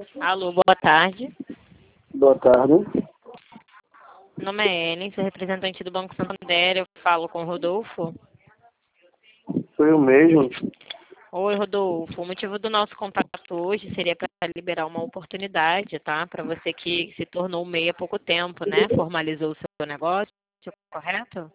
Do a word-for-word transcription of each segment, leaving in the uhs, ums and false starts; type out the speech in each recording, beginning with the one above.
Alô, boa tarde. Boa tarde. Meu nome é Ellen, sou representante do Banco Santander. Eu falo com o Rodolfo. Sou eu mesmo. Oi, Rodolfo. O motivo do nosso contato hoje seria para liberar uma oportunidade, tá? Para você que se tornou M E I há pouco tempo, né? Formalizou o seu negócio, correto?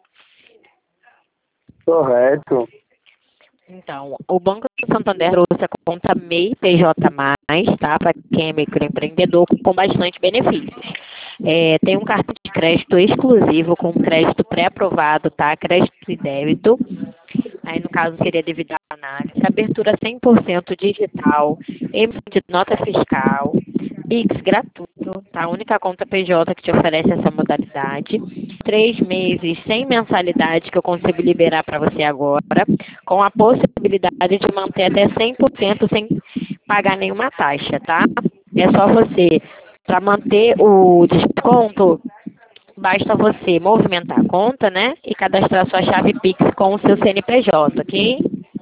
Correto. Então, o Banco Santander trouxe a conta M E I P J mais, tá? Para quem é microempreendedor, com bastante benefícios. É, tem um cartão de crédito exclusivo com crédito pré-aprovado, tá? Crédito e débito. Aí, no caso, seria devido à análise. Abertura cem por cento digital, emissão de nota fiscal, Pix gratuito, tá? A única conta P J que te oferece essa modalidade. Três meses sem mensalidade que eu consigo liberar para você agora, com a possibilidade de manter até cem por cento sem pagar nenhuma taxa, tá? É só você, para manter o desconto, basta você movimentar a conta, né? E cadastrar sua chave Pix com o seu C N P J, ok?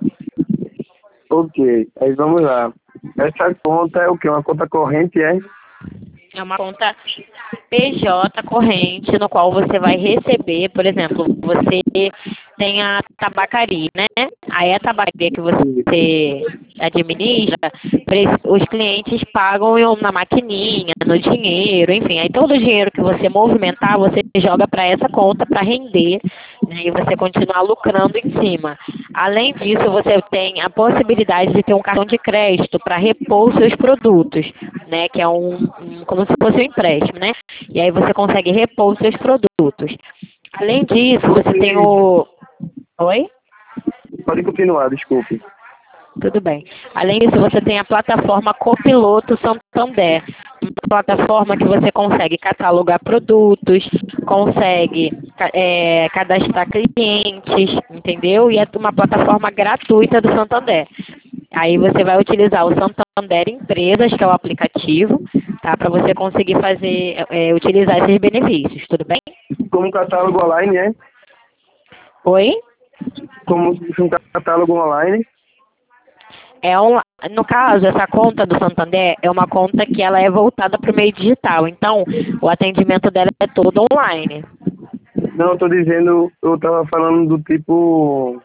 Ok. Aí vamos lá. Essa conta é o quê? Uma conta corrente, é? É uma conta P J corrente, no qual você vai receber, por exemplo, você tem a tabacaria, né? Aí a tabacaria que você administra, os clientes pagam na maquininha, no dinheiro, enfim. Aí todo o dinheiro que você movimentar, você joga para essa conta para render, né? E você continuar lucrando em cima. Além disso, você tem a possibilidade de ter um cartão de crédito para repor os seus produtos, né? Que é um, um como se fosse um empréstimo, né? E aí você consegue repor os seus produtos. Além disso, você tem o... Oi? Pode continuar, desculpe. Tudo bem. Além disso, você tem a plataforma Copiloto Santander. Uma plataforma que você consegue catalogar produtos, consegue é, cadastrar clientes, entendeu? E é uma plataforma gratuita do Santander. Aí você vai utilizar o Santander Empresas, que é o aplicativo, tá? Para você conseguir fazer, é, utilizar esses benefícios, tudo bem? Como um catálogo online, é? Oi? Como se fosse um catálogo online. É um, no caso, essa conta do Santander é uma conta que ela é voltada para o meio digital. Então, o atendimento dela é todo online. Não, eu tô dizendo, eu tava falando do tipo...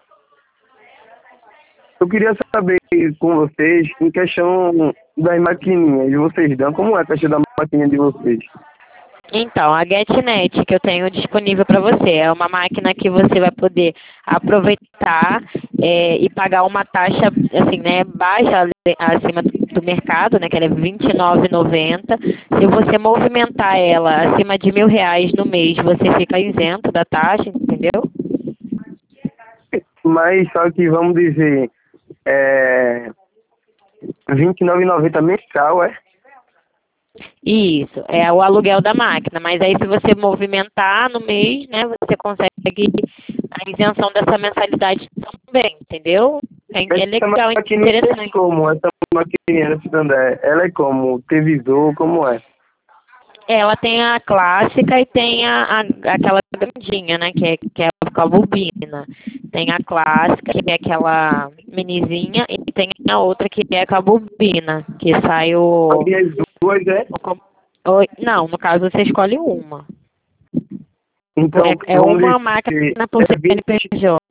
Eu queria saber com vocês, em questão das maquininhas, vocês dão, como é a questão da maquininha de vocês? Então, a GetNet que eu tenho disponível para você é uma máquina que você vai poder aproveitar é, e pagar uma taxa assim, né, baixa acima do mercado, né, que ela é vinte e nove reais e noventa centavos. Se você movimentar ela acima de mil reais no mês, você fica isento da taxa, entendeu? Mas só que, vamos dizer, é... vinte e nove reais e noventa centavos mensal, é? Isso, é o aluguel da máquina, mas aí se você movimentar no mês, né, você consegue a isenção dessa mensalidade também, entendeu? É, é Essa legal, é maquininha é interessante. como? Essa maquininha da Santander, ela é como? T visor, como é? Ela tem a clássica e tem a, a- aquela grandinha, né, que é, que é com a bobina. Tem a clássica, que é aquela minizinha, e tem a outra que é com a bobina, que sai o... Aí as duas, é? o com- o- não, no caso você escolhe uma. Então, É, é vamos uma dizer, máquina por é vinte, C N P J.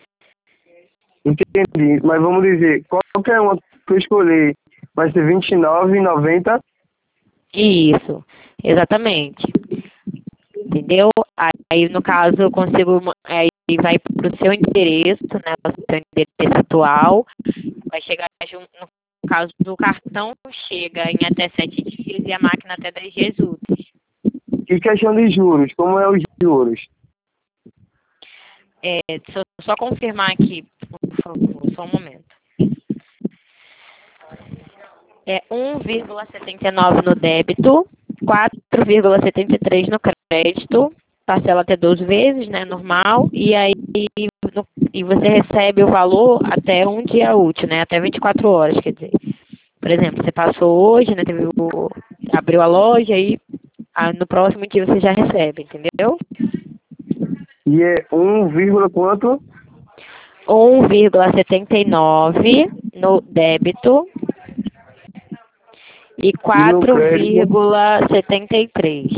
entendi, mas vamos dizer, qualquer uma que eu escolher vai ser vinte e nove reais e noventa centavos. Isso, exatamente. Entendeu? Aí, no caso, eu consigo, aí vai para o seu endereço, né, o seu endereço atual, vai chegar, jun- no caso do cartão, chega em até sete dias e a máquina até dez dias úteis. E questão de juros, como é os juros? É, deixa eu só confirmar aqui, por favor, só um momento. É um vírgula setenta e nove no débito, quatro vírgula setenta e três no crédito, parcela até doze vezes, né, normal, e aí no- e você recebe o valor até um dia útil, né, até vinte e quatro horas, quer dizer. Por exemplo, você passou hoje, né, teve o, abriu a loja e ah, no próximo dia você já recebe, entendeu? E é um vírgula quanto? um vírgula setenta e nove no débito E E no quatro crédito, vírgula setenta e três.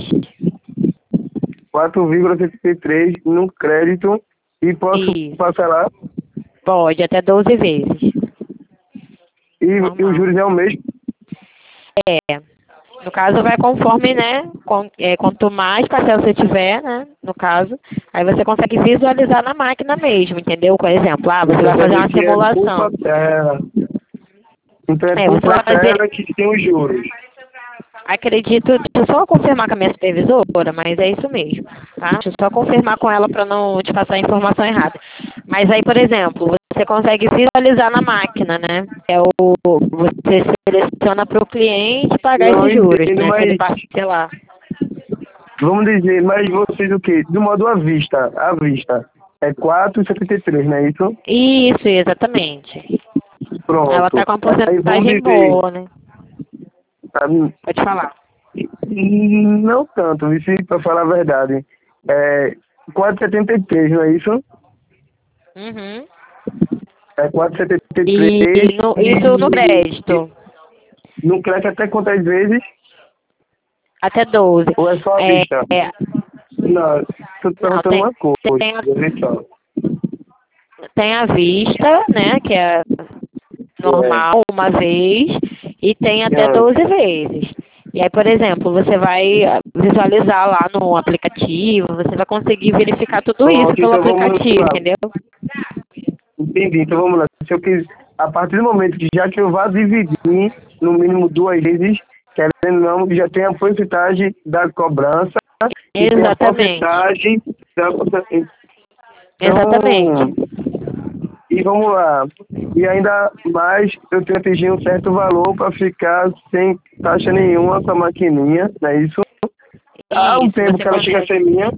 quatro vírgula setenta e três no crédito. E posso Isso. parcelar? Pode, até doze vezes. E, e os Normal. juros é o mesmo? É. No caso, vai conforme, né? com- é, quanto mais parcela você tiver, né? No caso, aí você consegue visualizar na máquina mesmo, entendeu? Por exemplo, ah, você Então vai quer fazer dizer uma que é por simulação. parcela. Então é É, por você vai fazer. parcela que tem os juros. Acredito, deixa eu só confirmar com a minha supervisora, mas é isso mesmo, tá? Deixa eu só confirmar com ela para não te passar a informação errada. Mas aí, por exemplo, você consegue visualizar na máquina, né? É o você seleciona para o cliente pagar Não esses juros, entendo, né? Se ele mas parcelar. vamos dizer, mas vocês o quê? Do modo à vista, à vista. É quatro vírgula setenta e três, não é isso? Isso, exatamente. Ela tá Pronto. com uma Aí vamos porcentagem dizer, boa, né? tá, Pode falar. não tanto, vice, para falar a verdade. É quatro vírgula setenta e três, não é isso? Uhum. É quatro vírgula setenta e E três no, isso no e, e crédito, não cresce até quantas vezes? até doze. Ou é só à É, vista? é, Não, tô te não, perguntando tem, uma coisa, tem, a, vê só. tem a vista, né? Que é É, normal, uma vez, e tem até é, doze vezes. E aí, por exemplo, você vai ah, visualizar lá no aplicativo, você vai conseguir verificar tudo isso pronto, pelo então vamos aplicativo, lá. entendeu? Entendi, então vamos lá. Se eu quis, a partir do momento que já que eu vá dividir no mínimo duas vezes, querendo ou não, já tem a porcentagem da cobrança e tem a Exatamente. porcentagem da... Exatamente. Então, e vamos lá. E ainda mais, eu tenho que atingir um certo valor para ficar sem taxa nenhuma com a maquininha, não é isso? Há um Isso, tempo você que ela chega a consegue. ser minha.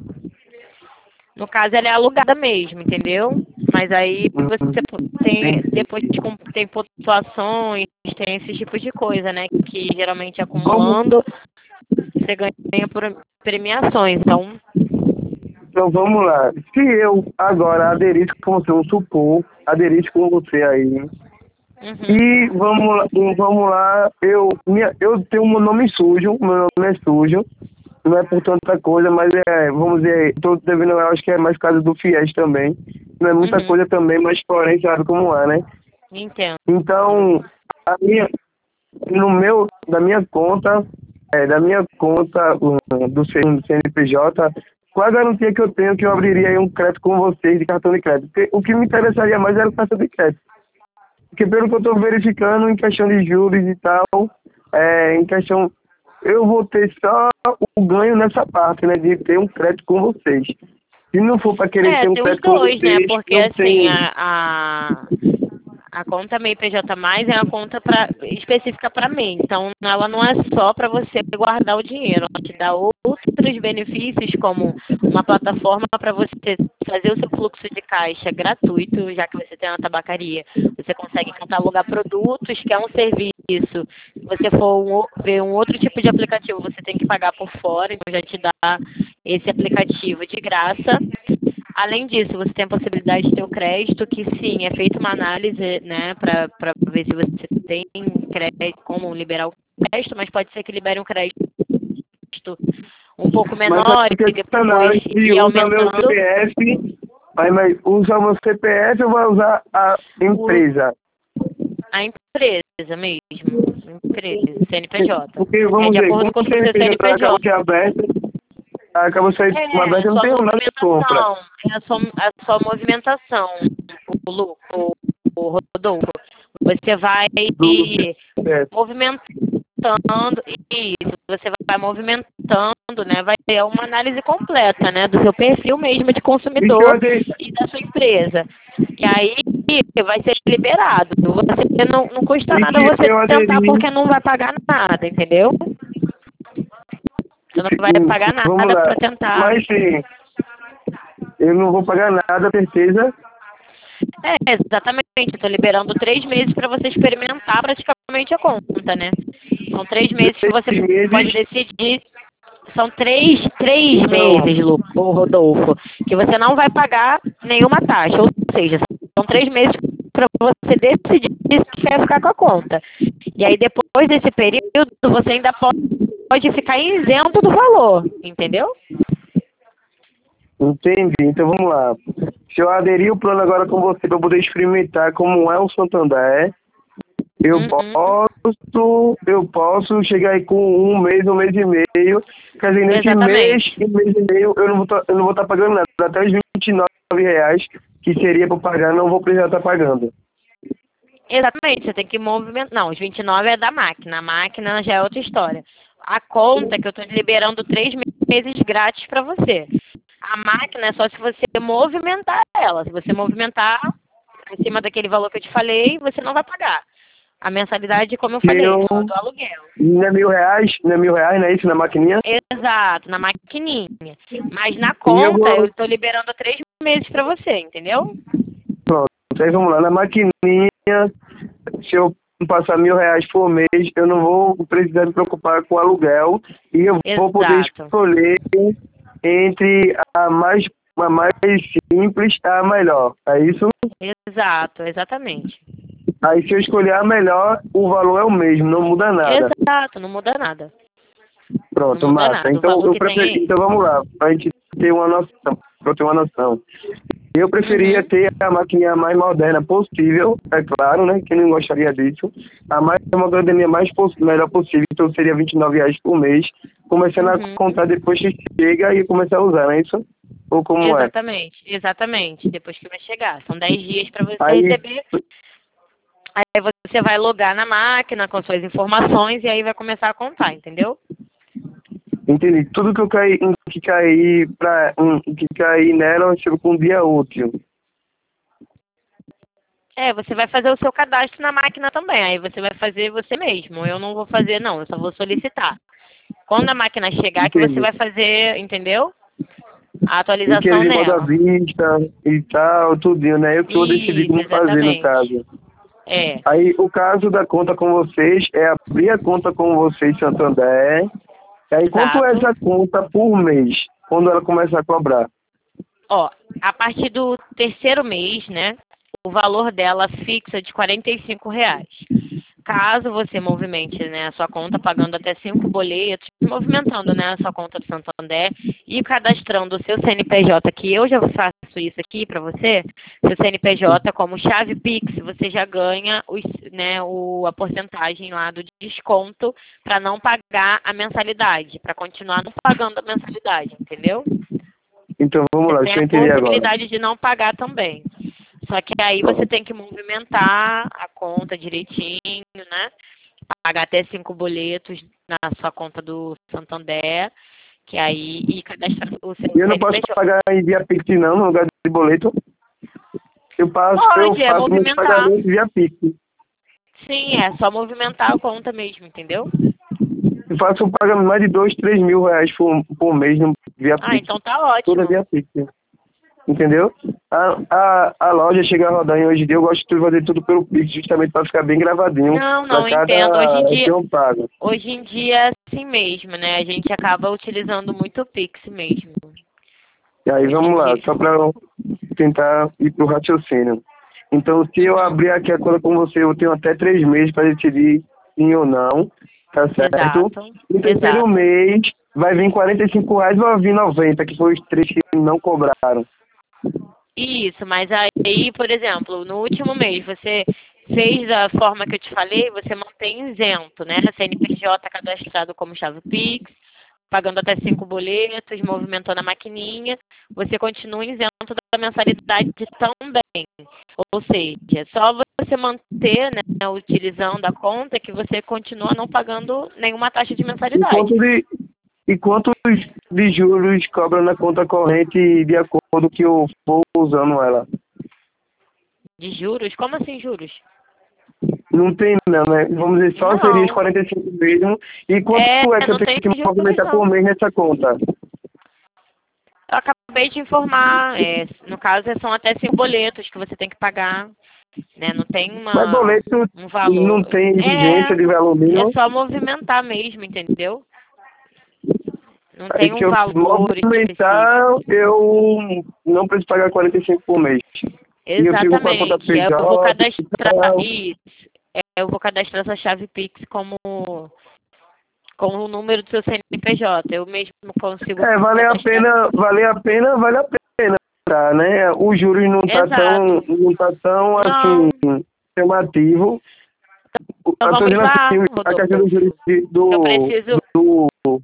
No caso, ela é alugada mesmo, entendeu? Mas aí você tem, Entendi. depois com- tem pontuações, tem esses tipos de coisa, né? Que geralmente Vamos, acumulando, você ganha por premiações. Então, então vamos lá. Se eu agora aderisse com você, vamos supor, aderisse com você aí, uhum, e vamos lá, um, vamos lá, eu, minha, eu tenho um nome sujo, meu nome é sujo, não é por tanta coisa, mas é, vamos dizer, estou devendo, eu acho que é mais por causa do FIES também. Não é muita uhum, coisa também, mas porém sabe como é, né? entendo. Então, a minha, no meu, da minha conta, é, da minha conta um, do C N P J, qual a garantia que eu tenho que eu abriria aí um crédito com vocês de cartão de crédito? Porque o que me interessaria mais era o cartão de crédito. Porque pelo que eu estou verificando em questão de juros e tal, é, em questão, eu vou ter só o ganho nessa parte, né, de ter um crédito com vocês. Se não for para querer É, ter um tem os crédito com dois, né? vocês, Porque não assim, tem. a, a, a conta MEI P J mais é uma conta pra, específica para MEI. Então, ela não é só para você guardar o dinheiro. Ela te dá outros benefícios, como uma plataforma para você fazer o seu fluxo de caixa gratuito, já que você tem uma tabacaria. Você consegue catalogar produtos, que é um serviço. Se você for um, o- ver um outro tipo de aplicativo, você tem que pagar por fora. Então, já te dá esse aplicativo de graça. Além disso, você tem a possibilidade de ter o crédito, que sim, é feita uma análise, né, para ver se você tem crédito, como liberar o crédito, mas pode ser que libere um crédito um pouco Mas menor a e depois questão se ir usa meu aumentando C P F, aí, mas usa o meu C P F ou vai usar a o, empresa? a empresa mesmo, empresa, C N P J. Porque, É vamos de dizer, acordo quando com o o seu C N P J acaba C N P J. de ser aberto, acaba de ser uma É, aberta, eu não sua tenho nada de compra. movimentação, é a sua, a sua movimentação, o, Lu- o, o Rodolfo. Você vai Do C P F. movimentando isso, você vai movimentando, né? Vai ter uma análise completa, né? Do seu perfil mesmo de E que eu consumidor aderi, e da sua empresa. E aí vai ser liberado. Você não, não custa e nada que você eu tentar aderi, porque não vai pagar nada, entendeu? Você não vai pagar vamos nada lá, para tentar. mas sim, eu não vou pagar nada, certeza. É, exatamente. Eu tô liberando três meses para você experimentar praticamente a conta, né? São três meses que você Três pode meses, decidir. São três, três então, meses, Lu, ô Rodolfo, que você não vai pagar nenhuma taxa. Ou seja, são três meses que para você decidir se quer ficar com a conta. E aí, depois desse período, você ainda pode, pode ficar isento do valor, entendeu? Entendi. Então vamos lá. Se eu aderir o plano agora com você para poder experimentar como é o Santander, eu Uhum. posso, eu posso chegar aí com um mês, um mês e meio. Quer dizer, nesse mês Exatamente. e mês e meio eu não vou tá, eu não vou estar pagando nada. Até os vinte e nove reais que seria para pagar, não vou precisar estar pagando. Exatamente, você tem que movimentar. Não, os vinte e nove é da máquina. A máquina já é outra história. A conta que eu estou liberando três meses grátis para você. A máquina é só se você movimentar ela. Se você movimentar em cima daquele valor que eu te falei, você não vai pagar. A mensalidade, como eu falei, Meu, do, do aluguel. não é mil reais, não é mil reais, não é isso na maquininha? Exato, na maquininha. Mas na E eu conta, eu vou, estou liberando três meses para você, entendeu? pronto, aí vamos lá, na maquininha, se eu passar mil reais por mês, eu não vou precisar me preocupar com aluguel e eu vou poder Exato. escolher entre a mais, a mais simples e a melhor, é isso? Exato, exatamente. Aí se eu escolher a melhor, o valor é o mesmo, não muda nada. Exato, não muda nada. Pronto, Não muda massa. nada. O Então, valor eu que tem preferi, é então vamos lá, pra gente ter uma noção, pra eu ter uma noção. Eu preferia Uhum. ter a maquininha mais moderna possível, é claro, né? Quem não gostaria disso. A mais moderna mais poss melhor possível, então seria vinte e nove reais por mês, começando a Uhum. contar depois que chega e começar a usar, não é isso? Ou como é? Exatamente, exatamente. Depois que vai chegar. São dez dias para você Aí, receber. Aí você vai logar na máquina com suas informações e aí vai começar a contar, entendeu? entendi. Tudo que eu caí, que cair pra, um, que cair nela, eu chego com um dia útil. É, você vai fazer o seu cadastro na máquina também. Aí você vai fazer você mesmo. Eu não vou fazer, não. Eu só vou solicitar. Quando a máquina chegar, que você Entendi. vai fazer, entendeu? A E atualização querer de moda à nela. vista e tal, tudinho, né? Eu que vou decidir Isso, como fazer no exatamente. caso. É, Aí, o caso da conta com vocês é abrir a conta com vocês, Santander. E aí, quanto é exato. essa conta por mês, quando ela começa a cobrar? Ó, a partir do terceiro mês, né? O valor dela fixa de quarenta e cinco reais. Caso você movimente, né, a sua conta pagando até cinco boletos, movimentando, né, a sua conta do Santander e cadastrando o seu C N P J, que eu já faço isso aqui para você, seu C N P J como chave Pix, você já ganha os, né, o, a porcentagem lá do desconto para não pagar a mensalidade, para continuar não pagando a mensalidade, entendeu? Então, vamos Você lá, tem deixa eu a entender agora. possibilidade de não pagar também. Só que aí você Pronto. tem que movimentar a conta direitinho, né? Pagar até cinco boletos na sua conta do Santander, que aí e cadastrar o seu E eu não posso C N P J. pagar em via Pix, não, no lugar de boleto. Eu, passo, eu Pode, é faço meus movimentar. pagamentos via Pix. Sim, é só movimentar a conta mesmo, entendeu? Eu faço um pagamento mais de dois, três mil reais por, por mês no, via Ah, Pix. então tá Toda ótimo. via Pix. Entendeu? A, a, a loja chega a rodar em hoje em dia, eu gosto de fazer tudo pelo Pix, justamente para ficar bem gravadinho Não, para não, entendo. Hoje em cada que dia, eu pago. hoje em dia é assim mesmo, né? A gente acaba utilizando muito o Pix mesmo. E aí Hoje em vamos lá, dia. só para eu tentar ir pro raciocínio. Então, se eu Uhum. abrir aqui a conta com você, eu tenho até três meses para decidir sim ou não, tá certo? Exato. No terceiro Exato. mês vai vir quarenta e cinco reais ou vai vir noventa, que foi os três que não cobraram. Isso, mas aí, por exemplo, no último mês você fez da forma que eu te falei, você mantém isento, né? C N P J cadastrado como chave Pix, pagando até cinco boletos, movimentando a maquininha, você continua isento da mensalidade também. Ou seja, só você manter, né, utilizando a conta que você continua não pagando nenhuma taxa de E quanto mensalidade. de, e quantos de juros cobra na conta corrente de acordo que eu for usando ela? De juros? Como assim juros? Não tem não, né? Vamos dizer, só seria os Não. quarenta e cinco mesmo. E quanto É, é que eu não tenho tem que juros movimentar por não. mês nessa conta? Eu acabei de informar, é, no caso são até cinco boletos que você tem que pagar, né? Não tem Mas uma, boleto um valor. não tem exigência de valor É, é mínimo. só movimentar mesmo, entendeu? Não Aí tem se um eu valor movimentar, específico. eu não preciso pagar quarenta e cinco por mês. e eu fico com a conta Exatamente. É, eu vou P J e cadastrar tal. isso. É, eu vou cadastrar essa chave Pix como com o número do seu C N P J. Eu mesmo consigo É, vale a cadastrar. pena, vale a pena, vale a pena, tá, né? Os juros não tá tão, Exato. não tá tão, assim, Não. chamativo. Então Eu tô vamos dizendo lá, assim, a questão do juros Rodolfo. de- Eu do, preciso. do,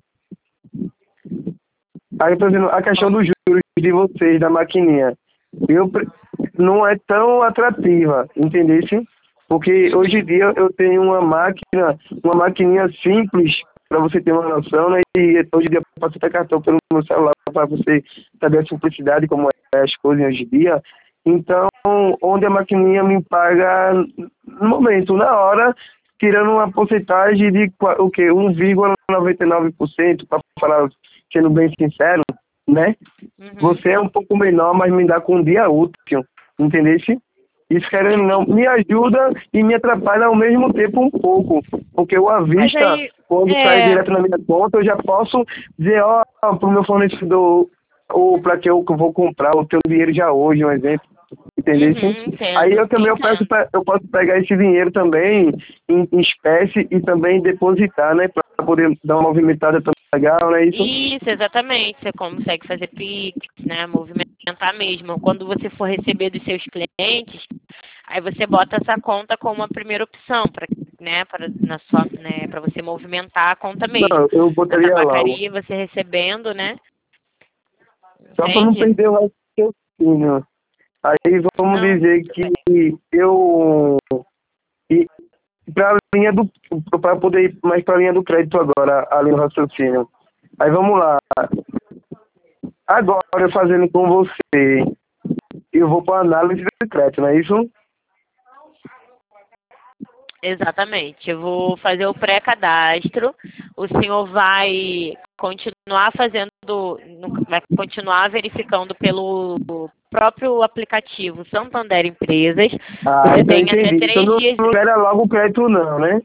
aí eu tô dizendo, a questão dos juros de vocês, da maquininha, eu, pre- não é tão atrativa, entendesse? Porque hoje em Uhum. dia eu tenho uma máquina, uma maquininha simples, para você ter uma noção, né? E hoje em dia eu passo até cartão pelo meu celular para você saber a simplicidade, como é as coisas hoje em dia. Então, onde a maquininha me paga no momento, na hora, tirando uma porcentagem de qua- o quê? um vírgula noventa e nove por cento, para falar, sendo bem sincero, né? Uhum. Você é um pouco menor, mas me dá com um dia útil, entendesse? Isso, querendo ou não, Entendi. me ajuda e me atrapalha ao mesmo tempo um pouco. Porque o à Mas vista, aí, quando cai é. direto na minha conta, eu já posso dizer, ó, para o meu fornecedor, ou para que eu que eu vou comprar, o teu dinheiro já hoje, um exemplo. Entendesse? Uhum, Aí entendo, eu também eu, peço, entendo. pra- eu posso pegar esse dinheiro também em, em espécie e também depositar, né? Para poder dar uma movimentada tão legal, não é isso? Isso, exatamente. Você consegue fazer Pix, né? Movimentar mesmo. Quando você for receber dos seus clientes, aí você bota essa conta como a primeira opção para, né, para na sua, né, para você movimentar a conta mesmo. Não, eu Na botaria logo. tabacaria, você recebendo, né? Só para não Entende? perder o raciocínio. Aí vamos Não, dizer tudo que bem. eu e para a linha do para poder ir mais para a linha do crédito agora, a linha do raciocínio. Aí vamos lá. Agora eu fazendo com você, eu vou para análise do crédito, não é isso? Exatamente. Eu vou fazer o pré-cadastro. O senhor vai continuar fazendo, vai continuar verificando pelo próprio aplicativo Santander Empresas. Ah, Você então eu tem até entendi. Então três não, dias, não era logo o crédito não, né?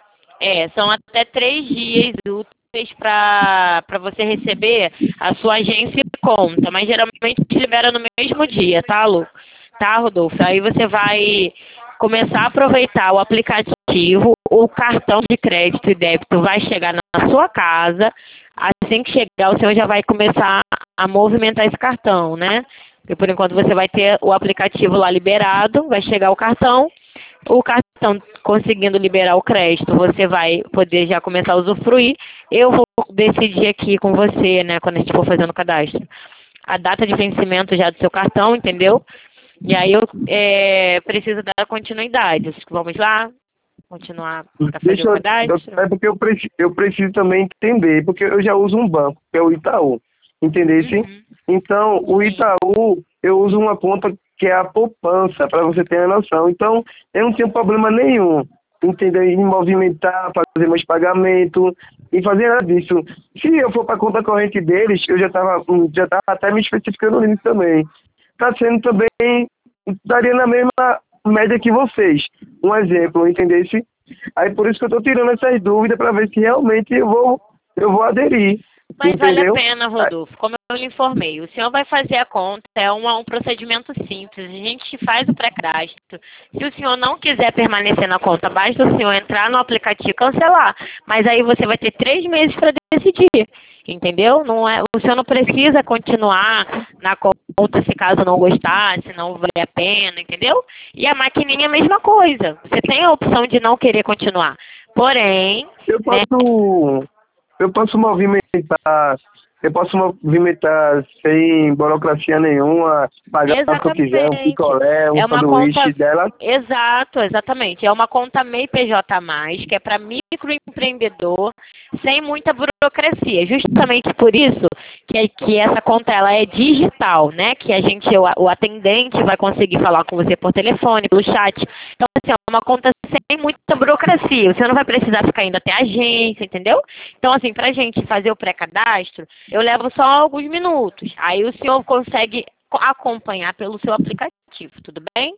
é, são até três dias úteis para para você receber a sua agência e conta, mas geralmente te libera no mesmo dia, tá, Lu? Tá, Rodolfo? Aí você vai começar a aproveitar o aplicativo, o cartão de crédito e débito vai chegar na sua casa. Assim que chegar, o senhor já vai começar a movimentar esse cartão, né? Porque por enquanto você vai ter o aplicativo lá liberado, vai chegar o cartão, o cartão conseguindo liberar o crédito, você vai poder já começar a usufruir. Eu vou decidir aqui com você, né, quando a gente for fazendo o cadastro, a data de vencimento já do seu cartão, entendeu? E aí eu é, preciso dar continuidade. Vamos lá? Continuar para fazer Deixa o eu, eu- cadastro? é porque eu preciso, eu preciso também entender, porque eu já uso um banco, que é o Itaú, entendesse? Uhum. Então, o Sim. Itaú, eu uso uma conta que é a poupança, para você ter a noção. Então, eu não tenho problema nenhum, entendeu? Em movimentar, fazer meus pagamentos, e fazer nada disso. Se eu for para a conta corrente deles, eu já estava já tava até me especificando nisso também. Está sendo também, estaria na mesma média que vocês. Um exemplo, entendesse? Aí por isso que eu estou tirando essas dúvidas para ver se realmente eu vou, eu vou aderir. Mas vale a Entendeu? pena, Rodolfo. Como eu lhe informei, o senhor vai fazer a conta, é um, um procedimento simples. A gente faz o pré-cadastro. Se o senhor não quiser permanecer na conta, basta o senhor entrar no aplicativo e cancelar. Mas aí você vai ter três meses para decidir. Entendeu? Não é, o senhor não precisa continuar na conta se caso não gostar, se não vale a pena, entendeu? E a maquininha é a mesma coisa. Você tem a opção de não querer continuar. Porém, Eu né? posso, eu posso movimentar, eu posso movimentar sem burocracia nenhuma, pagar o que eu quiser, um Exatamente. picolé, um É uma conta. sanduíche dela. Exato, exatamente. É uma conta M E I P J a mais, que é para microempreendedor, sem muita burocracia. Justamente por isso que, que essa conta ela é digital, né? Que a gente, o, o atendente vai conseguir falar com você por telefone, pelo chat. Então, assim, é uma conta sem muita burocracia. Você não vai precisar ficar indo até a agência, entendeu? Então, assim, para a gente fazer o pré-cadastro, eu levo só alguns minutos. Aí o senhor consegue acompanhar pelo seu aplicativo, tudo bem?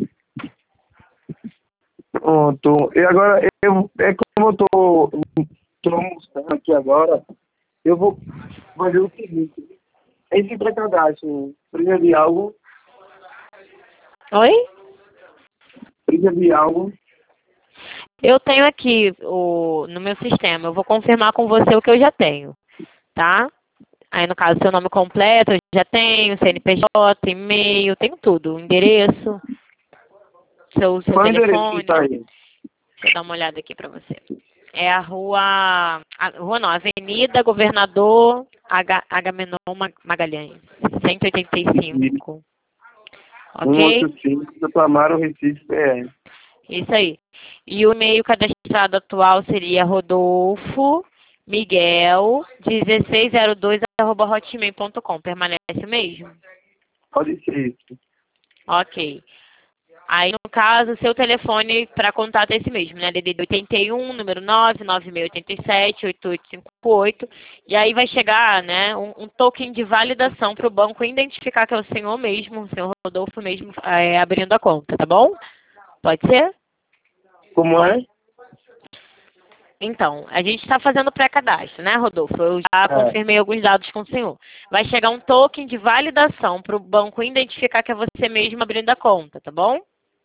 Pronto. E agora, eu, é como eu tô, tô almoçando aqui agora, eu vou fazer o seguinte. Esse pré-cadastro, precisa de algo? Oi? Precisa de algo. Eu tenho aqui o, no meu sistema. Eu vou confirmar com você o que eu já tenho, tá? Aí, no caso, seu nome completo, eu já tenho, C N P J, e-mail, tenho tudo. Endereço, seu, seu Qual o endereço que telefone. tá aí? Deixa eu dar uma olhada aqui pra você. É a rua... A, rua não, Avenida Governador H, Agamenon Magalhães, cento e oitenta e cinco. Ok? cento e oitenta e cinco, Santo Amaro, Recife, P R. Isso aí. E o e-mail cadastrado atual seria rodolfo miguel dezesseis zero dois arroba hotmail ponto com. Permanece o mesmo? Pode ser isso. Ok. Aí, no caso, seu telefone para contato é esse mesmo, né? D D D oitenta e um, número nove nove seis oito sete, oito oito cinco oito. E aí vai chegar, né, um, um token de validação para o banco identificar que é o senhor mesmo, o senhor Rodolfo mesmo, é, abrindo a conta, tá bom? Pode ser? Como é? Então, a gente está fazendo pré-cadastro, né, Rodolfo? Eu já É, confirmei alguns dados com o senhor. Vai chegar um token de validação para o banco identificar que é você mesmo abrindo a conta, tá bom?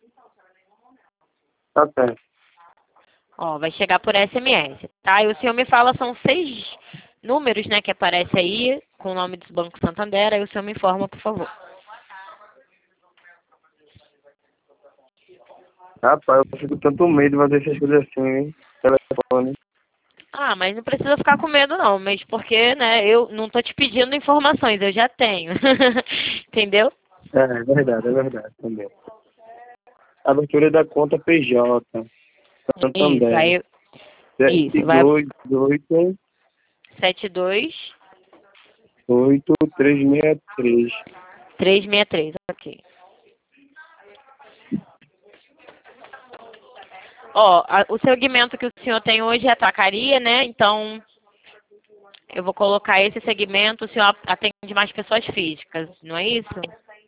tá certo. Ó, vai chegar por S M S, tá? E o senhor me fala, são seis números, né, que aparece aí, com o nome do Banco Santander, aí o senhor me informa, por favor. Rapaz, eu fico tanto medo de fazer essas coisas assim, hein? Telefone. Ah, mas não precisa ficar com medo não, mesmo porque, né, eu não tô te pedindo informações, eu já tenho. Entendeu? É, é verdade, é verdade também. Abertura da conta P J, Isso, Santander. aí, sete isso, vai dois oito sete dois oito três seis três. três seis três, ok. Ó, a- o segmento que o senhor tem hoje é a tabacaria, né? Então, eu vou colocar esse segmento, o senhor atende mais pessoas físicas, não é isso?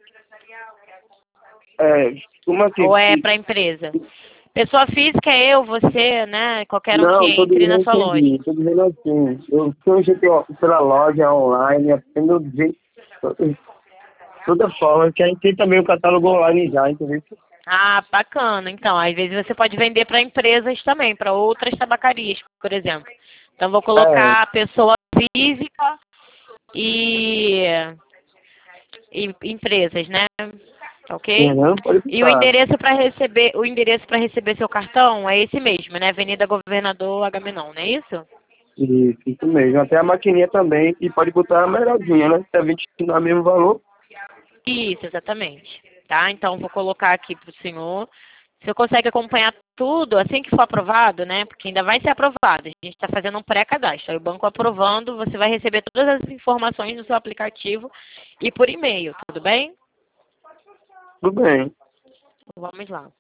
É, como assim? Ou é para empresa? Pessoa física é eu, você, né? Qualquer um que Não, tô entre dizendo na sua loja. entendi. Tô dizendo assim. Eu sou jeito pela loja online, atendo de jeito- toda forma, que a gente tem também o catálogo online já, entendeu? Ah, bacana. Então, às vezes você pode vender para empresas também, para outras tabacarias, por exemplo. Então, vou É. colocar pessoa física e, e empresas, né? Ok? Uhum, pode E o ficar. endereço para receber, o endereço para receber seu cartão é esse mesmo, né? Avenida Governador Agamenon, não é isso? Isso, isso mesmo. Até a maquininha também, que pode botar a melhorzinha, né? Se a gente não é o mesmo valor. Isso, exatamente. Tá? Então, vou colocar aqui para o senhor. O senhor consegue acompanhar tudo assim que for aprovado, né? Porque ainda vai ser aprovado. A gente está fazendo um pré-cadastro. Aí o banco aprovando, você vai receber todas as informações no seu aplicativo e por e-mail, tudo bem? Tudo bem. Vamos lá.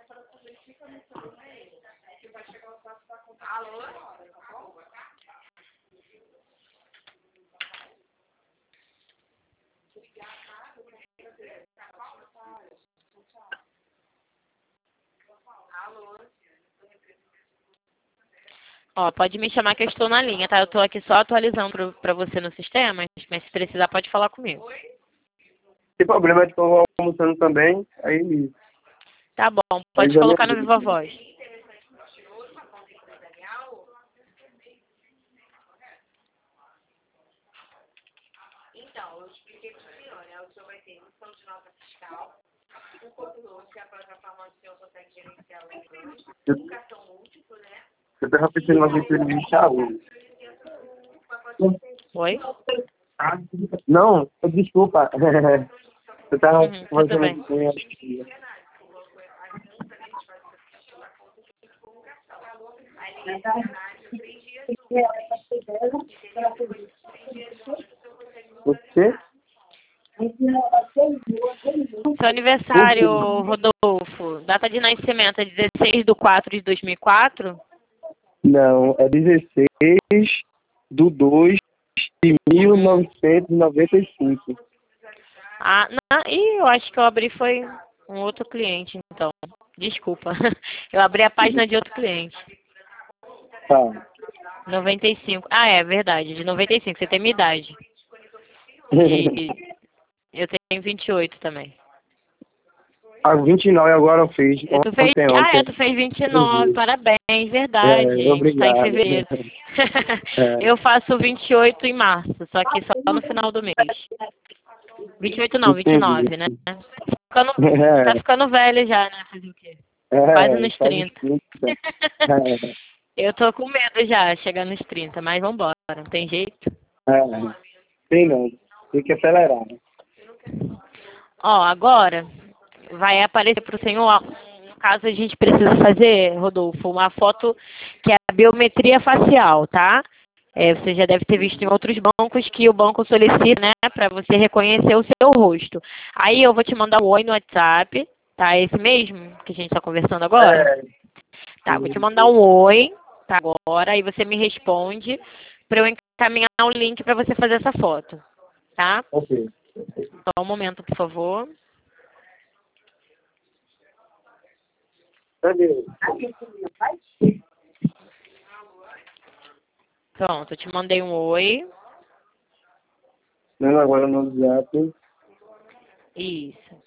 Ó, pode me chamar que eu estou na linha, tá? Eu estou aqui só atualizando para você no sistema, mas se precisar pode falar comigo. Tem problema de que eu vou almoçando também, aí Tá bom, aí pode já me colocar no ajuda. Viva Voz. Eu tava pensando uma vez de saúde. Oi? Não, desculpa. Eu tava Uhum, tudo bem. fazendo com acho que... Você? Seu aniversário, Rodolfo, data de nascimento é dezesseis de quatro de dois mil e quatro? Não, é dezesseis do dois de mil novecentos e noventa e cinco. Ah, não, ih, eu acho que eu abri foi um outro cliente, então. Desculpa. Eu abri a página de outro cliente. Tá. noventa e cinco. Ah, é verdade, de noventa e cinco. Você tem minha idade. E eu tenho vinte e oito também. A vinte e nove agora eu fiz. E tu fez, Ontem, ah, é, ontem. tu fez vinte e nove, parabéns, verdade. É, A gente tá em obrigado. fevereiro. É. Eu faço vinte e oito em março, só que só no final do mês. vinte e oito não, vinte e Entendi. nove, né? Ficando, tá É, ficando velho já, né? Fazer o quê? Quase é, nos faz uns trinta. trinta. É, Eu tô com medo já, chegar nos trinta, mas vambora, não tem jeito. é. Tem não. Tem que acelerar. Né? Ó, agora vai aparecer pro senhor, no caso a gente precisa fazer, Rodolfo, uma foto que é a biometria facial, tá? É, você já deve ter visto em outros bancos que o banco solicita, né, para você reconhecer o seu rosto. Aí eu vou te mandar um oi no WhatsApp, tá? Esse mesmo que a gente está conversando agora? É. Tá, vou te mandar um oi, tá? Agora, aí você me responde para eu encaminhar um link para você fazer essa foto, tá? Ok. Só um momento, por favor. Cadê? Pronto, eu te mandei um oi. Não, agora no WhatsApp. Isso.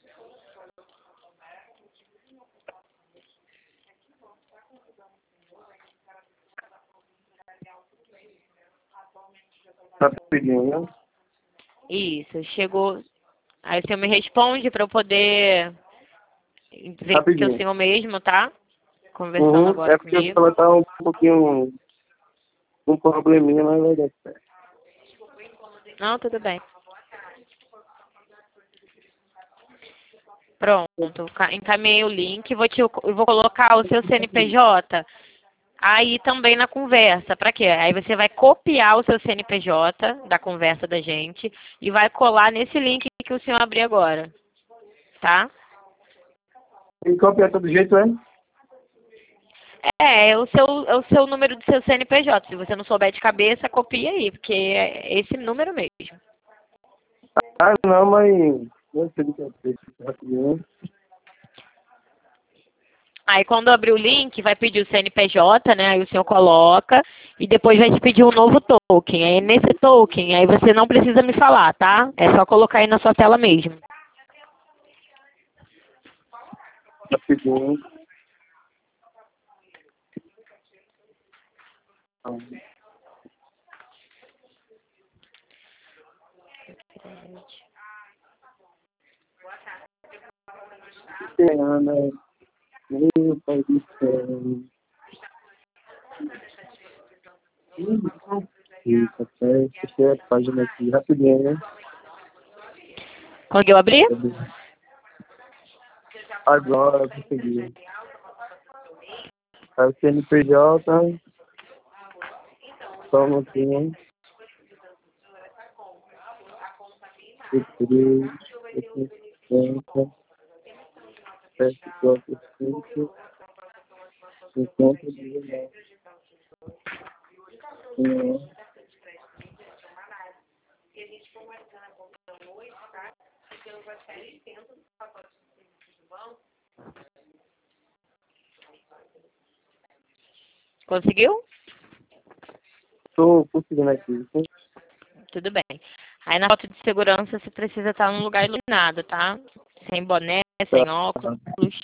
Tá pedindo, né? Isso, chegou. Aí o senhor me responde para eu poder ver que é o Rapidinho. senhor mesmo, tá? Conversando Uhum. agora É porque comigo. ela tá um pouquinho um probleminha, mas vai dar certo. Não, tudo bem. Pronto, ca- encaminhei o link. Vou, te, eu vou colocar o seu C N P J aí também na conversa. Para quê? Aí você vai copiar o seu C N P J da conversa da gente e vai colar nesse link que o senhor abrir agora, tá? Tem que copiar todo jeito, é? É, é o seu, é o seu número do seu C N P J. Se você não souber de cabeça, copia aí, porque é esse número mesmo. Ah, não, mas... Não sei do que eu sei. Rapidinho. Aí quando abrir o link, vai pedir o C N P J, né? Aí o senhor coloca e depois vai te pedir um novo token. Aí nesse token, aí você não precisa me falar, tá? É só colocar aí na sua tela mesmo. Rapidinho. Ana, meu pai do céu. Isso, até fechei a página aqui rapidinho, né? Conseguiu abrir? Agora eu consegui. Tá o C N P J, só um minutinho. três, oitocentos, sete, quatro, cinco, cinquenta, dezenove. Um, Conseguiu? tô conseguindo aqui. Tudo bem. Aí na foto de segurança você precisa estar num lugar iluminado, tá? Sem boné, Tá. sem óculos.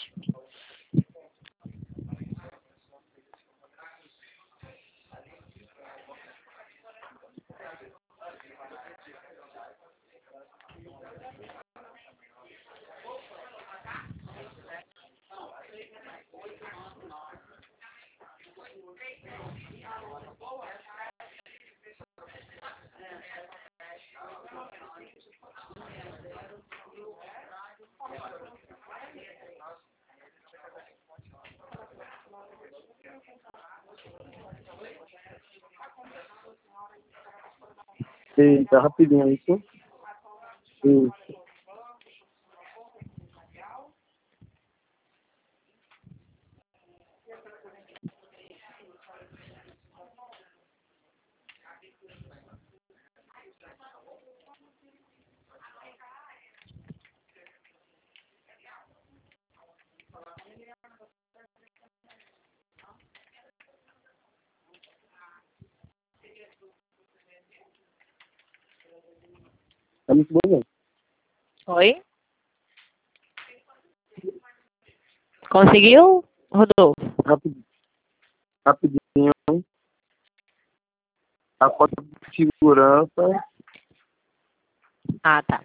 Eita, rapidinho isso. Isso. Tá muito bom, não. Oi? Conseguiu, Rodolfo? Rapidinho. Rapidinho. A foto de segurança. Ah, tá.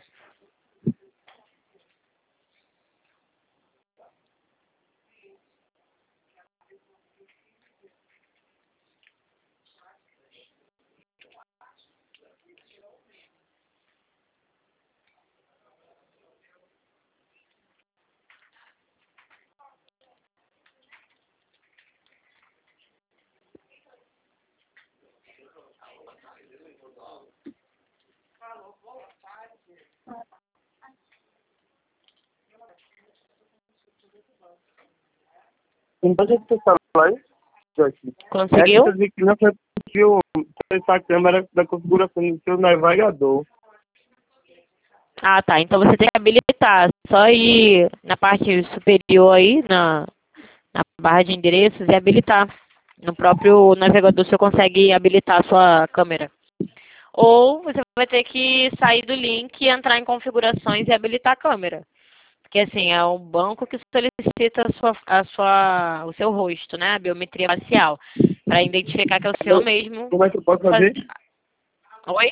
Então, já que você falou aí, Joaquim, é que Conseguiu? você disse que não conseguiu acessar a câmera da configuração do seu navegador. Ah, tá. Então você tem que habilitar. Só ir na parte superior aí, na, na barra de endereços e habilitar. No próprio navegador você consegue habilitar a sua câmera. Ou você vai ter que sair do link e entrar em configurações e habilitar a câmera. Porque assim, é um banco que solicita a sua, a sua, o seu rosto, né? A biometria facial. Para identificar que é o seu Eu, mesmo. como é que eu posso Faz... fazer? Oi?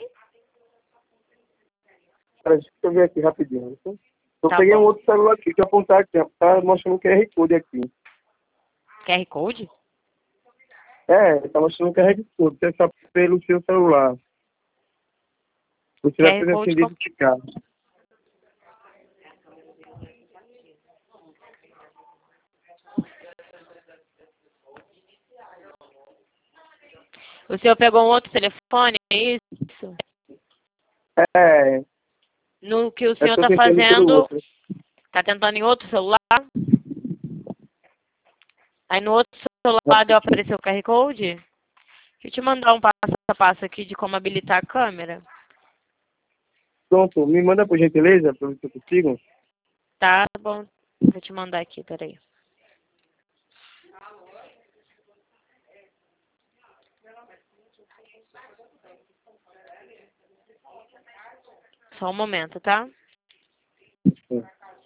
Pera, deixa eu ver aqui rapidinho. Tá? Eu Tá peguei um bom. outro celular aqui, deixa eu apontar aqui, ó, tá mostrando o Q R Code aqui. Q R Code? É, tá mostrando o Q R Code, você só pelo seu celular. Você vai Q R precisar se Code com... identificar. O senhor pegou um outro telefone, é isso? É, No que o eu senhor tô está tentando pelo fazendo, outro. está tentando em outro celular? Aí no outro celular deu aparecer o Q R Code? Deixa eu te mandar um passo a passo aqui de como habilitar a câmera. Pronto, me manda por gentileza, para ver se eu consigo. Tá bom, vou te mandar aqui, peraí. Só um momento, tá? Sim.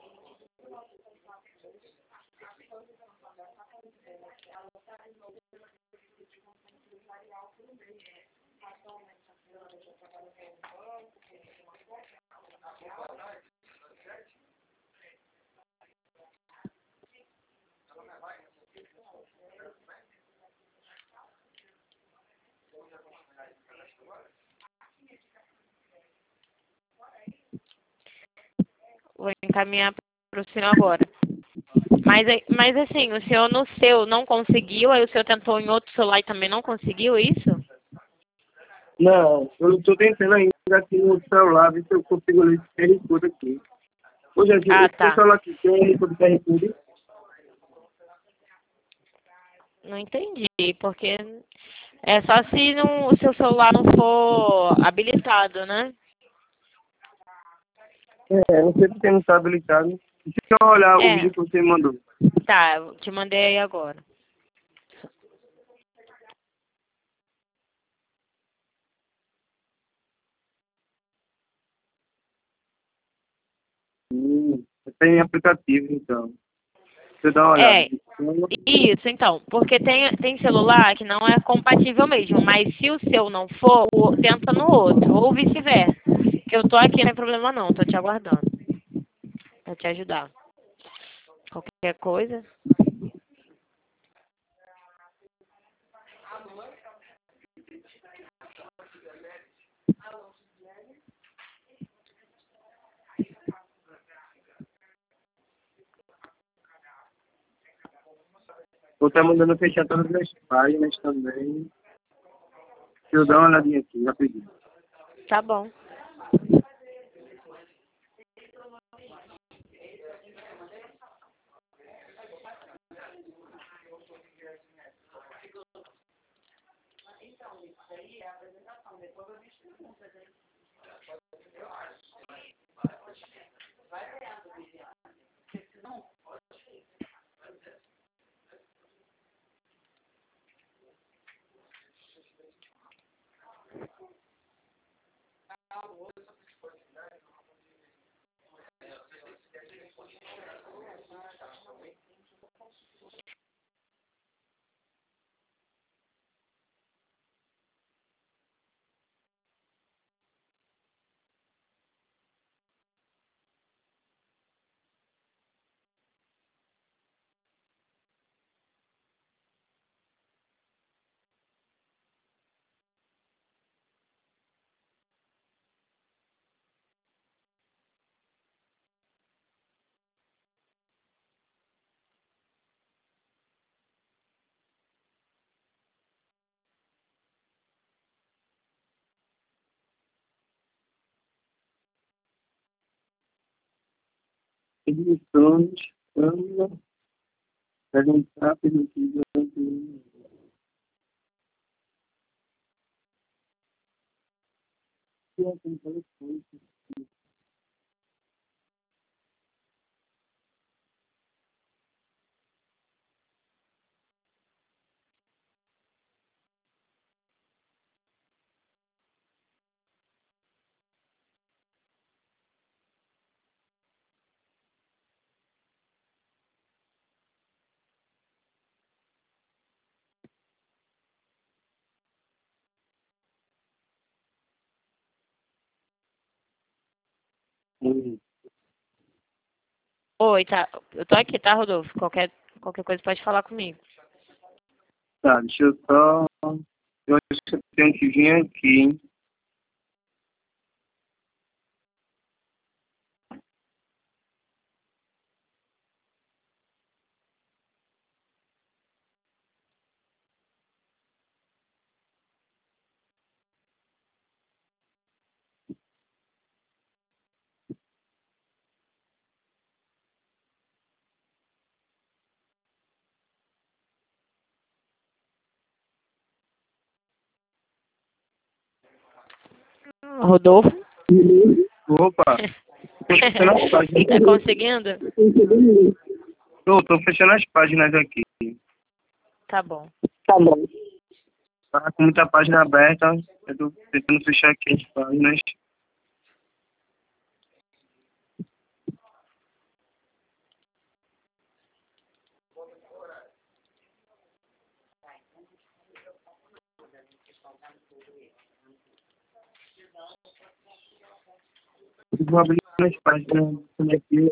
Vou encaminhar para o senhor agora. Mas, mas assim, o senhor no seu não conseguiu, aí o senhor tentou em outro celular e também não conseguiu isso? Não, eu estou tentando ainda aqui no celular, ver se eu consigo ler esse Q R Code aqui. Ô, gente, Ah, esse seu tá. celular aqui tem um Q R Code? Não entendi, porque é só se não, o seu celular não for habilitado, né? É, não sei porque não está habilitado. Deixa eu olhar o É, vídeo que você me mandou. tá, eu te mandei aí agora. Hum, tem aplicativo, então. Você dá uma olhada. É, isso, então, porque tem, tem celular que não é compatível mesmo, mas se o seu não for, o- tenta no outro, ou vice-versa. Que eu tô aqui, não tem problema não, tô te aguardando pra te ajudar. Qualquer coisa. Vou estar mandando fechar todas as páginas também. Deixa eu dar uma olhadinha aqui, rapidinho. Tá bom. Edições, câmera, perguntar, permitir, hum, Oi, tá. Eu tô aqui, tá, Rodolfo? Qualquer, qualquer coisa pode falar comigo. tá, deixa eu só. Eu acho que eu tenho que vir aqui, hein? Rodolfo? Opa, tô fechando as páginas. Tá conseguindo? Tô, tô fechando as páginas aqui. Tá bom. Tá bom. Tá com muita página aberta. Eu tô tentando fechar aqui as páginas. Eu vou abrir as páginas aqui.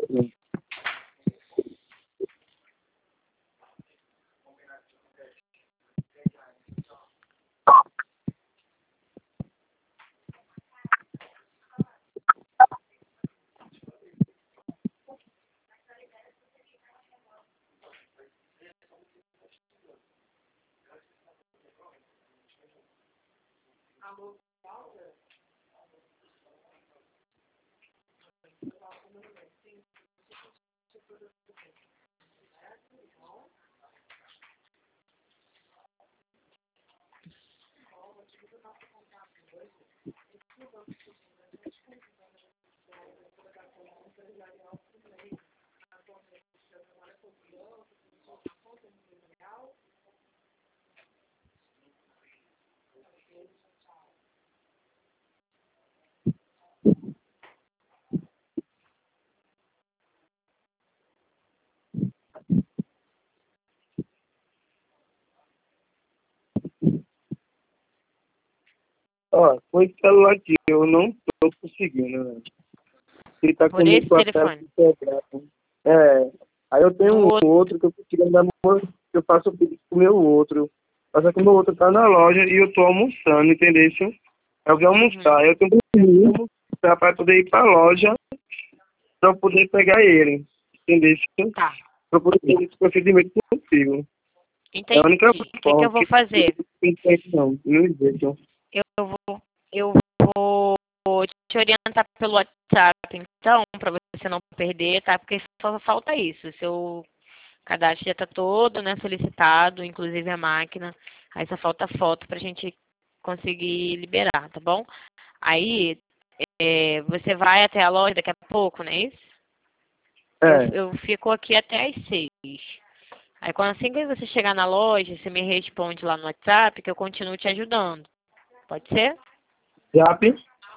Ó, com esse celular aqui, eu não tô conseguindo, né? Ele tá Por esse comigo com a tela telefone. integrada. É. Aí eu tenho No um outro. outro que eu consigo andar, eu faço o pedido pro meu outro. Mas é que o meu outro tá na loja e eu tô almoçando, entendeu? Eu vou almoçar, Uhum. eu tenho que almoçar pra poder ir pra loja pra eu poder pegar ele. Entendeu? Tá. Pra eu poder ter esse procedimento consigo. É a Entendi. única O que, que forma eu vou que fazer? não tem não, não existe. Eu vou, eu vou te orientar pelo WhatsApp, então, para você não perder, tá? Porque só falta isso. Seu cadastro já está todo, né, solicitado, inclusive a máquina. Aí só falta foto para a gente conseguir liberar, tá bom? Aí é, você vai até a loja daqui a pouco, não é isso? Eu, É, eu fico aqui até às seis. Aí quando assim que você chegar na loja, você me responde lá no WhatsApp que eu continuo te ajudando. Pode ser? Zap,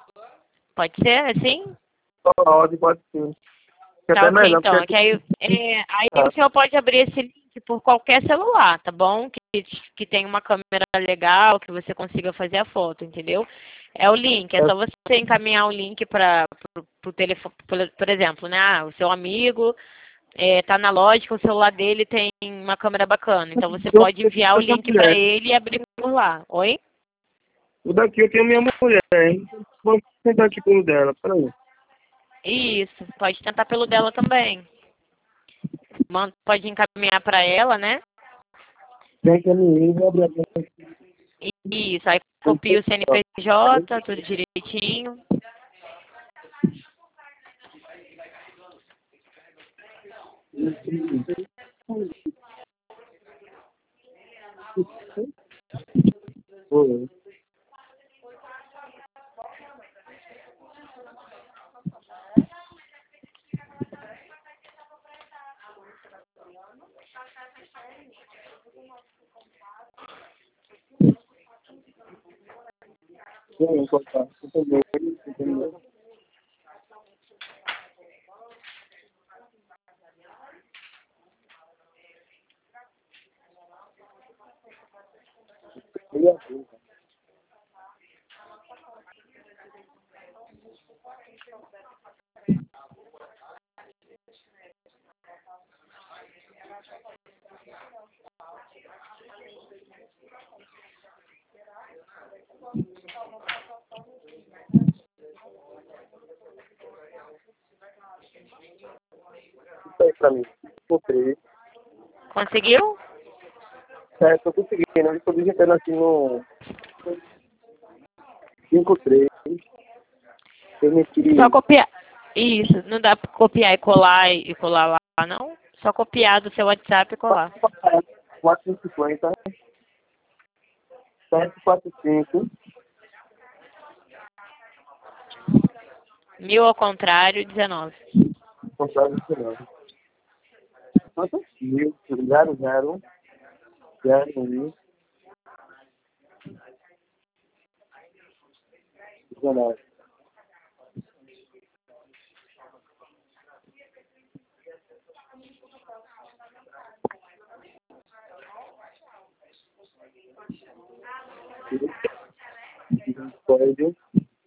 Pode ser assim? pode, pode sim. É Tá até ok, melhor, então. porque É que aqui aí, é, aí tá. o senhor pode abrir esse link por qualquer celular, tá bom? Que, que tem uma câmera legal, que você consiga fazer a foto, entendeu? É o link, é só você encaminhar o link para o telefone, por, por exemplo, né? Ah, o seu amigo é, tá na loja, que o celular dele tem uma câmera bacana. Então você Eu pode tenho enviar o minha link para mulher. ele e abrir por lá. Oi? O daqui eu tenho minha mulher, hein? Vou tentar aqui pelo dela, peraí. Isso, pode tentar pelo dela também. Man- Pode encaminhar para ela, né? Vem que eu me vou abrir a conta. Isso, aí copia o C N P J, tudo direitinho. Oi. Vamos cortar. Entendeu? Entendeu? Isso aí pra mim. Encontrei. Conseguiu? É, tô conseguindo. Eu estou digitando aqui no cinco três. Só Permitir. copiar. Isso, não dá pra copiar e colar e colar lá, não? Só copiar do seu WhatsApp e colar. quatro cinco zero. sete quatro cinco. Mil ao contrário, dezenove. Contrário de nove. Quanto? Mil. Zero, zero. Zero, um. dezenove. Código.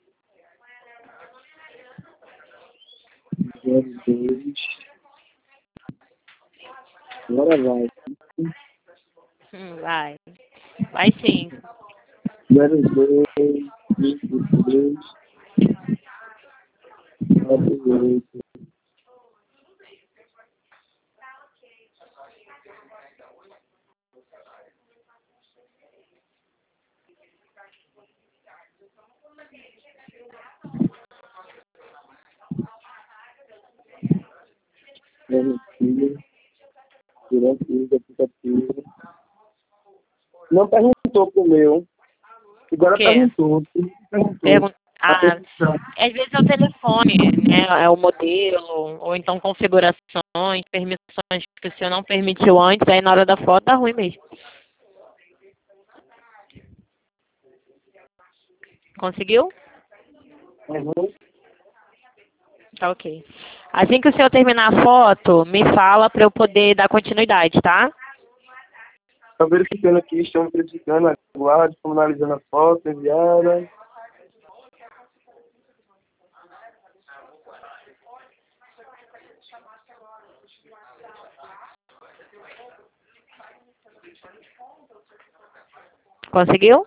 Zero, dois. Agora vai. Hum, vai. Vai sim. Zero, dois. Vinte, três. Nove, oito. Permitir. Direto, aplicativo. Não perguntou pro meu. O Agora quê? perguntou. Perguntou. Pergun A ah, pergunta. às vezes é o telefone, né? É o modelo, ou então configurações, permissões que o senhor não permitiu antes, aí na hora da foto tá ruim mesmo. Conseguiu? Uhum. Tá ok. Assim que o senhor terminar a foto, me fala para eu poder dar continuidade, tá? Estou verificando aqui, estamos verificando, aguarde, estamos analisando a foto enviada. Conseguiu?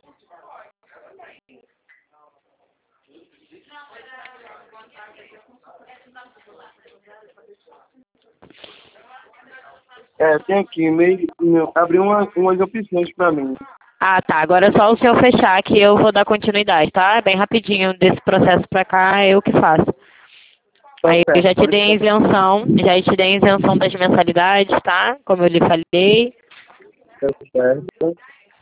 É, tem aqui, meio, meu, abriu uma, umas opções para mim. Ah, tá. Agora é só o senhor fechar que eu vou dar continuidade, tá? Bem rapidinho desse processo pra cá, é eu que faço. Tá Aí eu certo, já te pode dei a ficar. isenção, já te dei a isenção das mensalidades, tá? Como eu lhe falei. Tá certo.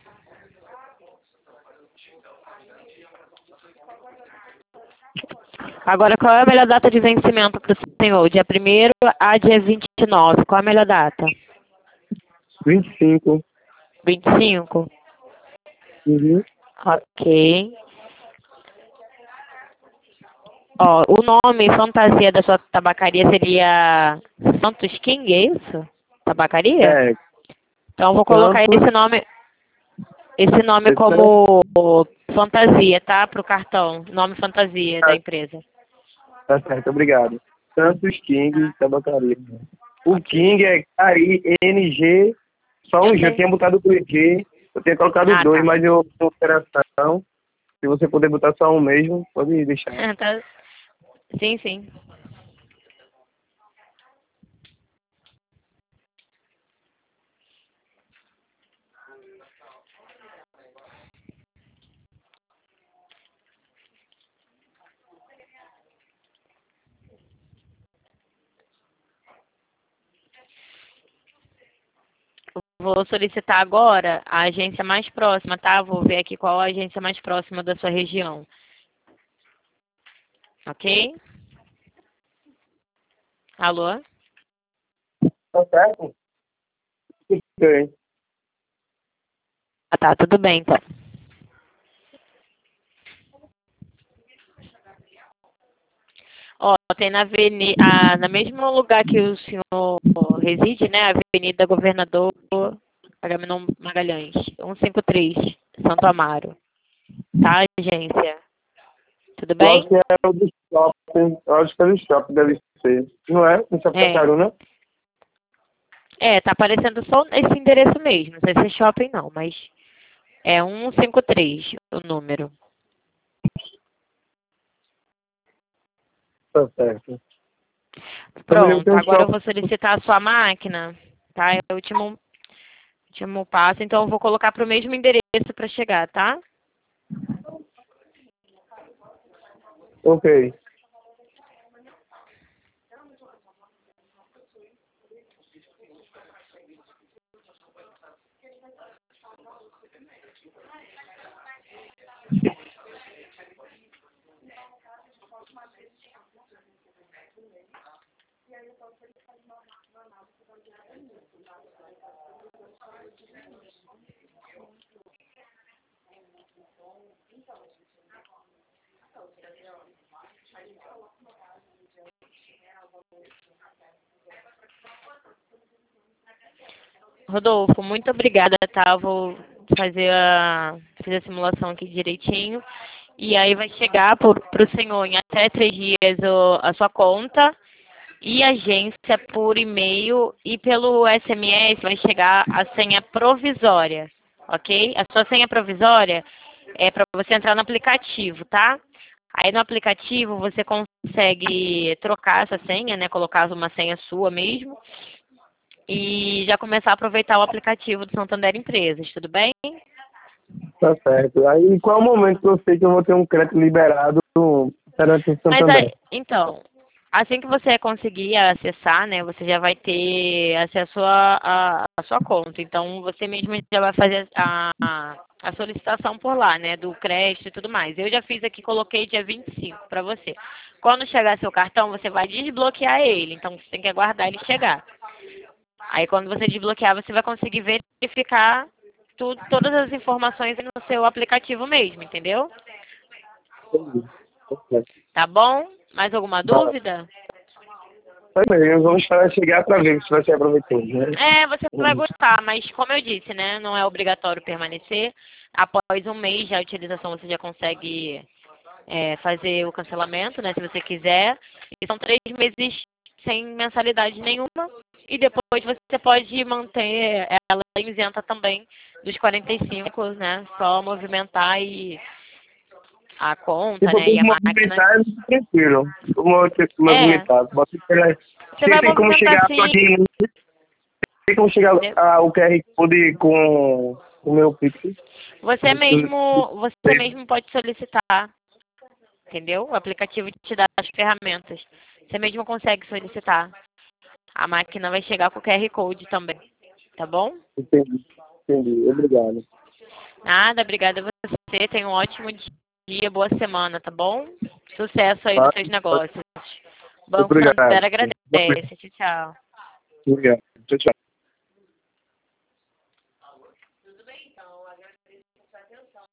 Agora, qual é a melhor data de vencimento para o senhor? Dia primeiro a dia vinte e nove. Qual é a melhor data? vinte e cinco. vinte e cinco? Uhum. Ok. Ó, o nome fantasia da sua tabacaria seria Santos King, é isso? Tabacaria? É, Então, eu vou colocar Santos. esse nome, esse nome Esse como fantasia, tá? Para o cartão. Nome fantasia da é, empresa. tá certo, obrigado. Santos King, tabacaria. O Ok. King é K I N G, só Eu um G. Eu sei. tinha botado o G, eu tinha colocado Ah, dois, tá. mas eu com operação. Se você puder botar só um mesmo, pode deixar. Tá. Sim, sim. vou solicitar agora a agência mais próxima, tá? Vou ver aqui qual a agência mais próxima da sua região. Ok? Alô? Tá certo? Ok. Ah, tá, tudo bem, então. Ó, tem na avenida, ah, no mesmo lugar que o senhor reside, né? Avenida Governador Agamenon Magalhães, cento e cinquenta e três, Santo Amaro. Tá, agência? Tudo Eu acho bem? que é o do shopping. Eu acho que é do shopping, deve ser. Não é? No Shopping É. Jacaruna? É, tá aparecendo só esse endereço mesmo. Não sei se é shopping não, mas é cento e cinquenta e três o número. Tá certo. Também Pronto, tem um agora eu shopping. vou solicitar a sua máquina, tá? É o último, último passo, então eu vou colocar para o mesmo endereço para chegar, tá? Ok. Rodolfo, muito obrigada, tá? Eu vou fazer a, fazer a simulação aqui direitinho. E aí vai chegar para o senhor em até três dias o, a sua conta e agência por e-mail e pelo S M S vai chegar a senha provisória, ok? A sua senha provisória é para você entrar no aplicativo, tá? Aí no aplicativo você consegue trocar essa senha, né? Colocar uma senha sua mesmo e já começar a aproveitar o aplicativo do Santander Empresas, tudo bem? Tá certo. Aí qual é o momento que eu sei que eu vou ter um crédito liberado perante o Mas aí, Santander? então, assim que você conseguir acessar, né, você já vai ter acesso à à- à sua conta. Então, você mesmo já vai fazer a, a, a solicitação por lá, né, do crédito e tudo mais. Eu já fiz aqui, coloquei dia vinte e cinco para você. Quando chegar seu cartão, você vai desbloquear ele. Então, você tem que aguardar ele chegar. Aí, quando você desbloquear, você vai conseguir verificar tudo, todas as informações no seu aplicativo mesmo, entendeu? Entendi. Tá certo. Tá bom? Mais alguma Tá. dúvida? Tá bem, vamos esperar chegar para ver se vai ser aproveitoso, né? É, você vai gostar, mas como eu disse, né, não é obrigatório permanecer. Após um mês de utilização, você já consegue é, fazer o cancelamento, né, se você quiser. E são três meses sem mensalidade nenhuma. E depois você pode manter ela isenta também dos quarenta e cinco, né, só movimentar e a Se conta, for né, e tudo a máquina. movimentar, é muito tranquilo. Como ter É, movimentado. Bota pela- você Tem, vai tem como movimentar chegar sim. aqui, tem como chegar a, o Q R Code com o meu Pix? Você mesmo, você mesmo pode solicitar. Entendeu? O aplicativo te dá as ferramentas. Você mesmo consegue solicitar. A máquina vai chegar com o Q R Code também. Tá bom? Entendi, entendi. Obrigado. Nada, obrigada a você. Tenha um ótimo dia, boa semana, tá bom? Sucesso aí Tá? nos seus negócios. Banco Obrigado. Santander agradece. Tchau, tchau. Obrigado.